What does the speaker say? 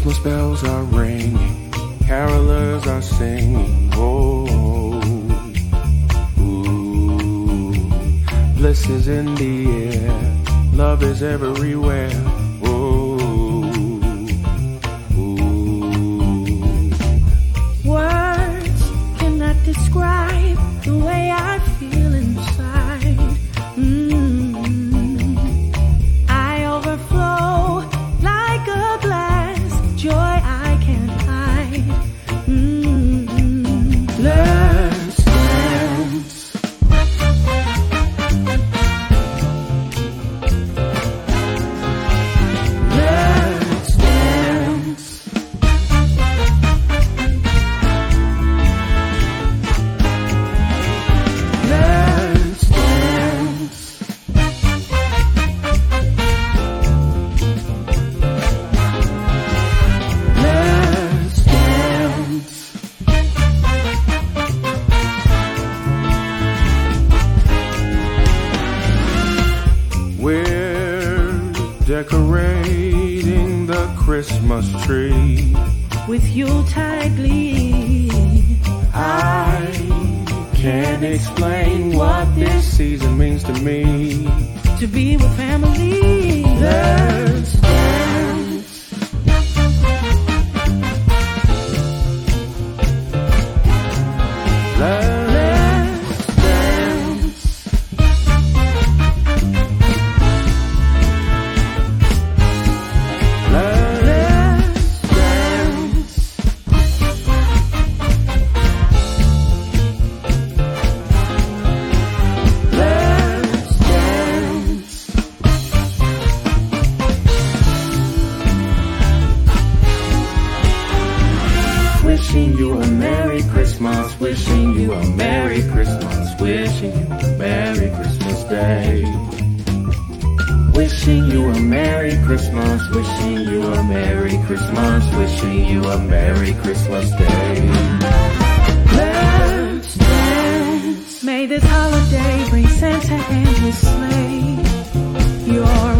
Christmas bells are ringing, carolers are singing, oh, ooh. Bliss is in the air, love is everywhere, oh, ooh. Words cannot describe the way I feel inside. I overflow like a glass, joy I can't hide. Let's dance. Let's dance. Let's dance. Let's dance. We're decorating the Christmas tree With Yuletide glee, I can't explain what this season means to me. to be with family. Let's dance. Let's dance. Let's dance. Let's dance. Wishing you a Merry Christmas, wishing you a Merry Christmas, wishing you a Merry Christmas Day. Wishing you a Merry Christmas, wishing you a Merry Christmas, wishing you a Merry Christmas Day. Let's dance. May this holiday bring Santa and his sleigh. Your